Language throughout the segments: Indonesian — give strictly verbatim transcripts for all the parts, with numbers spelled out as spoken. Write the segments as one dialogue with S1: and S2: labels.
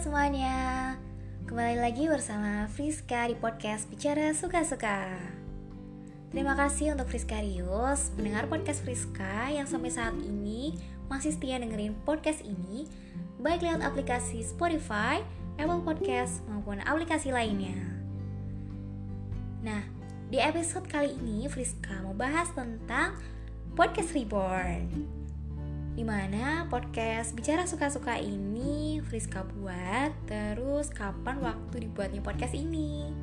S1: semuanya, kembali lagi bersama Friska di podcast Bicara Suka-Suka. Terima kasih untuk Friskarius, pendengar podcast Friska yang sampai saat ini masih setia dengerin podcast ini, baik lewat aplikasi Spotify, Apple Podcast, maupun aplikasi lainnya. Nah, di episode kali ini Friska mau bahas tentang Podcast Reborn, di mana podcast Bicara Suka-Suka ini Friska buat, terus kapan waktu dibuatnya podcast ini.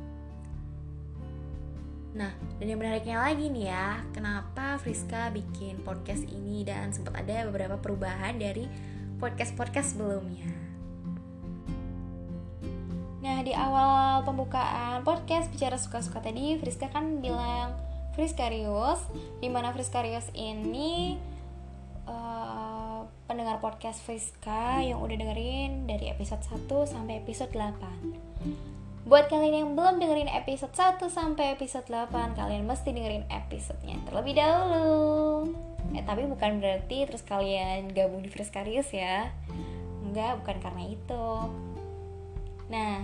S1: Nah, dan yang menariknya lagi nih ya, kenapa Friska bikin podcast ini dan sempat ada beberapa perubahan dari podcast-podcast sebelumnya. Nah, di awal pembukaan podcast Bicara Suka-Suka tadi, Friska kan bilang Friskarius, di mana Friskarius ini Uh, pendengar podcast Friska yang udah dengerin dari episode satu sampai episode delapan. Buat kalian yang belum dengerin episode satu sampai episode delapan, kalian mesti dengerin episodenya terlebih dahulu. Eh tapi bukan berarti terus kalian gabung di Friskarius ya. Enggak, bukan karena itu. Nah,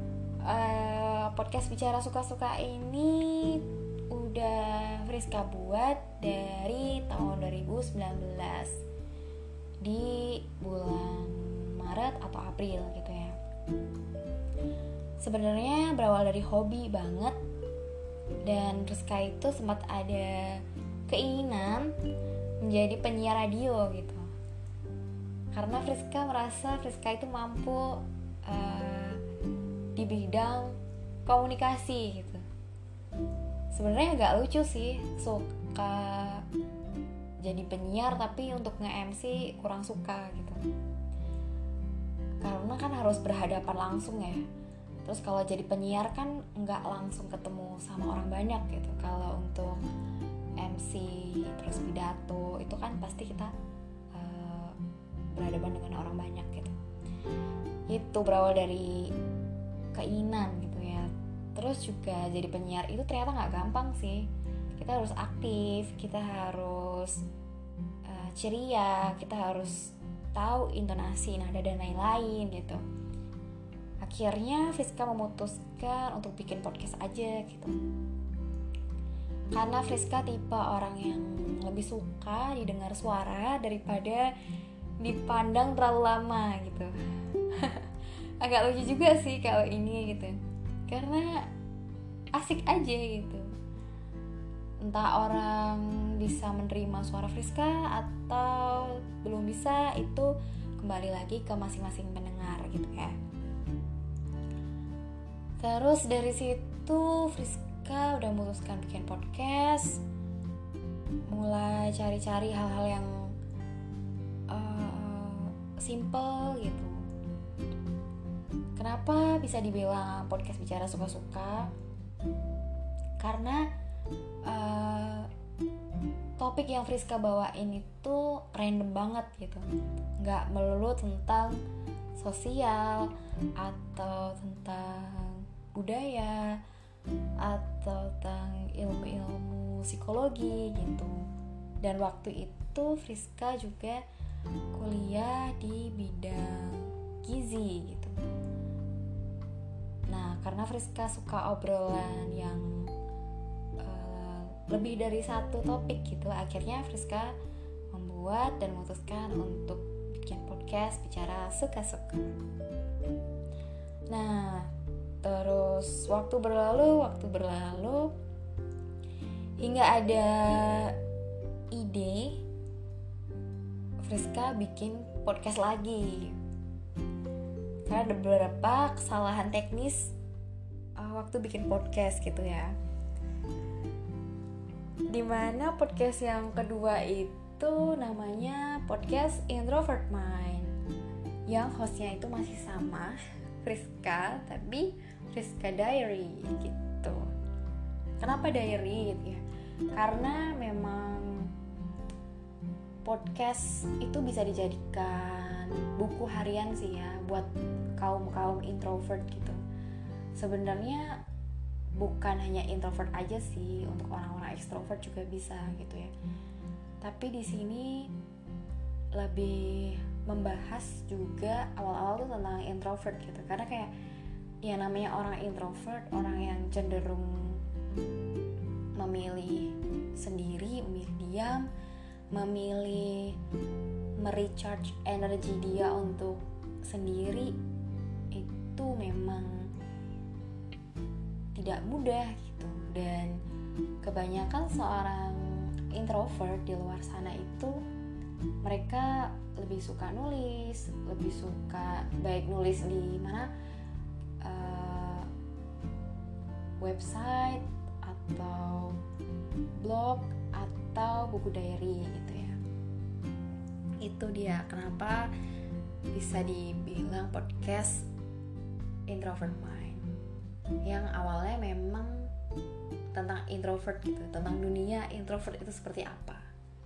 S1: uh, podcast Bicara Suka-Suka ini udah Friska buat dari tahun dua ribu sembilan belas di bulan Maret atau April gitu ya. Sebenarnya berawal dari hobi banget, dan Friska itu sempat ada keinginan menjadi penyiar radio gitu. Karena Friska merasa Friska itu mampu uh, di bidang komunikasi gitu. Sebenarnya agak lucu sih, suka jadi penyiar tapi untuk nge-M C kurang suka gitu. Karena kan harus berhadapan langsung ya. Terus kalau jadi penyiar kan nggak langsung ketemu sama orang banyak gitu. Kalau untuk M C terus pidato itu kan pasti kita uh, berhadapan dengan orang banyak gitu. Itu berawal dari keinginan gitu ya. Terus juga jadi penyiar itu ternyata gak gampang sih. Kita harus aktif, kita harus uh, ceria, kita harus tahu intonasi, nada dan lain-lain gitu. Akhirnya Friska memutuskan untuk bikin podcast aja gitu. Karena Friska tipe orang yang lebih suka didengar suara daripada dipandang terlalu lama gitu. Agak lucu juga sih kalau ini gitu. Karena asik aja gitu. Entah orang bisa menerima suara Friska atau belum bisa, itu kembali lagi ke masing-masing pendengar gitu ya. Terus dari situ Friska udah memutuskan bikin podcast, mulai cari-cari hal-hal yang uh, simple gitu. Kenapa bisa dibilang podcast Bicara Suka-Suka? Karena uh, topik yang Friska bawain itu random banget gitu. Gak melulu tentang sosial atau tentang budaya atau tentang ilmu-ilmu psikologi gitu. Dan waktu itu Friska juga kuliah di bidang gizi gitu. Nah, karena Friska suka obrolan yang uh, lebih dari satu topik gitu, akhirnya Friska membuat dan memutuskan untuk bikin podcast Bicara Suka-Suka. Nah, terus waktu berlalu, waktu berlalu hingga ada ide Friska bikin podcast lagi. Karena ada beberapa kesalahan teknis uh, waktu bikin podcast gitu ya. Dimana podcast yang kedua itu namanya podcast Introvert Mind, yang hostnya itu masih sama, Friska, tapi Friska Diary gitu. Kenapa diary gitu ya? Karena memang podcast itu bisa dijadikan buku harian sih ya buat kaum-kaum introvert gitu. Sebenarnya bukan hanya introvert aja sih, untuk orang-orang extrovert juga bisa gitu ya. Tapi di sini lebih membahas juga awal-awal tuh tentang introvert gitu. Karena kayak ya namanya orang introvert, orang yang cenderung memilih sendiri, memilih diam, memilih merecharge energi dia untuk sendiri, itu memang tidak mudah gitu. Dan kebanyakan seorang introvert di luar sana itu mereka lebih suka nulis, lebih suka baik nulis di mana uh, website atau blog atau buku diary gitu ya. Itu dia kenapa bisa dibilang podcast Introvert Mind, yang awalnya memang tentang introvert gitu, tentang dunia introvert itu seperti apa.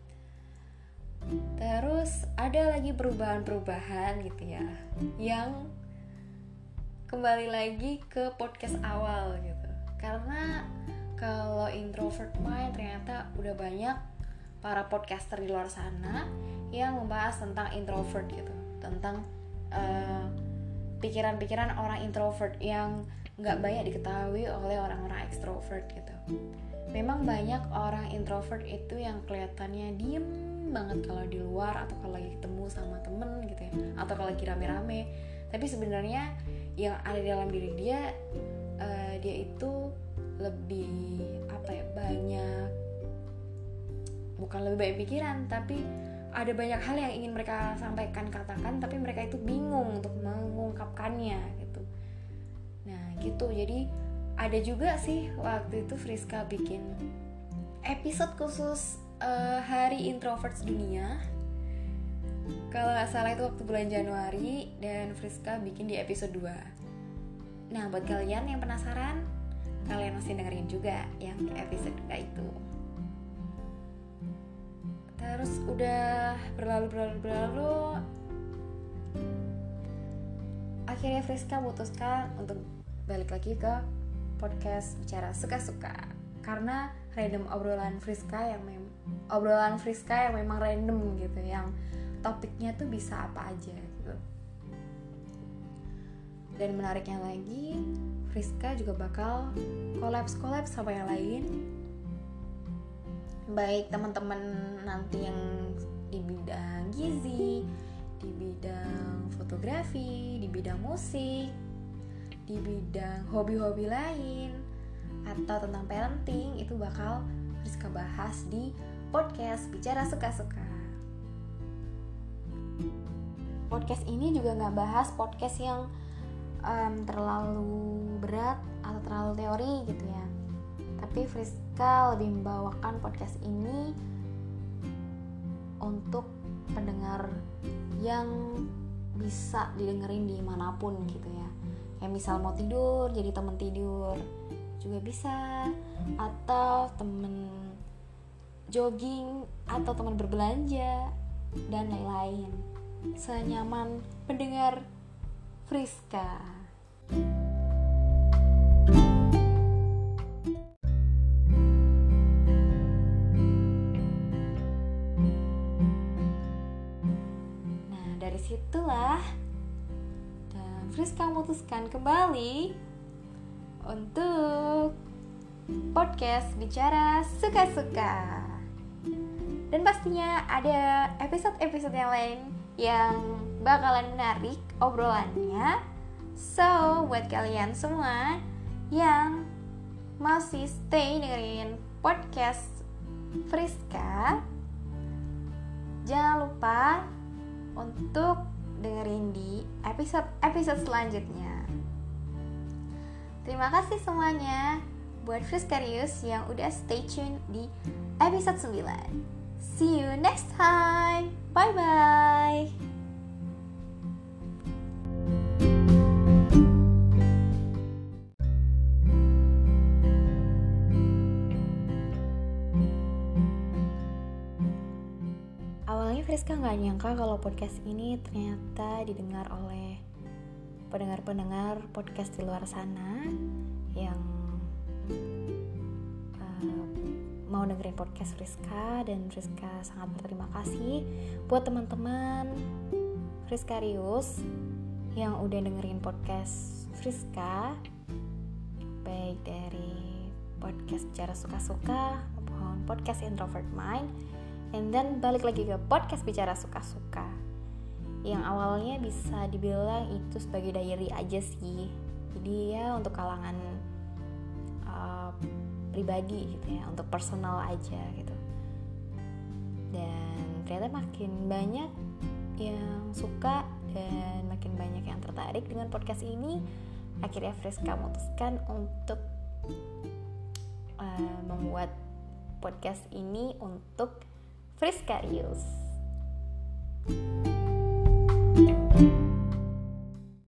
S1: Terus ada lagi perubahan-perubahan gitu ya, yang kembali lagi ke podcast awal gitu. Karena kalau Introvert Mind ternyata udah banyak para podcaster di luar sana yang membahas tentang introvert gitu, tentang uh, pikiran-pikiran orang introvert yang nggak banyak diketahui oleh orang-orang extrovert gitu. Memang banyak orang introvert itu yang kelihatannya diem banget kalau di luar atau kalau lagi ketemu sama temen gitu ya, atau kalau lagi rame-rame, tapi sebenarnya yang ada di dalam diri dia uh, dia itu lebih apa ya, banyak, bukan lebih banyak pikiran, tapi ada banyak hal yang ingin mereka sampaikan, katakan, tapi mereka itu bingung untuk mengungkapkannya gitu. Nah gitu, jadi ada juga sih waktu itu Friska bikin episode khusus uh, Hari Introvert Dunia. Kalau gak salah itu waktu bulan Januari, dan Friska bikin di episode dua. Nah buat kalian yang penasaran, kalian masih dengerin juga yang episode dua itu. Terus udah berlalu berlalu berlalu akhirnya Friska memutuskan untuk balik lagi ke podcast Bicara Suka-Suka, karena random obrolan Friska yang mem- obrolan Friska yang memang random gitu, yang topiknya tuh bisa apa aja gitu. Dan menariknya lagi, Friska juga bakal collabs-collabs sama yang lain, baik teman-teman nanti yang di bidang gizi, di bidang fotografi, di bidang musik, di bidang hobi-hobi lain, atau tentang parenting, itu bakal Friska bahas di podcast Bicara Suka-Suka. Podcast ini juga gak bahas podcast yang um, terlalu berat atau terlalu teori gitu ya, tapi Friska lebih membawakan podcast ini untuk pendengar yang bisa didengerin dimanapun gitu ya. Kayak misal mau tidur, jadi temen tidur juga bisa, atau temen jogging, atau temen berbelanja, dan lain-lain. Senyaman pendengar Friska. Nah, dari situlah dan Friska memutuskan kembali untuk podcast Bicara Suka-Suka. Dan pastinya ada episode-episode yang lain yang bakalan menarik obrolannya. So, buat kalian semua yang masih stay dengerin podcast Friska, jangan lupa untuk dengerin di episode-episode selanjutnya. Terima kasih semuanya buat Friskarius yang udah stay tune di episode sembilan. See you next time. Bye-bye. Awalnya Friska gak nyangka kalau podcast ini ternyata didengar oleh pendengar-pendengar podcast di luar sana yang uh, mau dengerin podcast Friska. Dan Friska sangat berterima kasih buat teman-teman Friskarius yang udah dengerin podcast Friska, baik dari podcast bicara suka-suka maupun podcast introvert mind, and then balik lagi ke podcast bicara suka-suka yang awalnya bisa dibilang itu sebagai diary aja sih. Jadi ya untuk kalangan uh, pribadi gitu ya, untuk personal aja gitu. Dan ternyata makin banyak yang suka dan makin banyak yang tertarik dengan podcast ini. Akhirnya Friska memutuskan untuk uh, membuat podcast ini untuk Friskarius.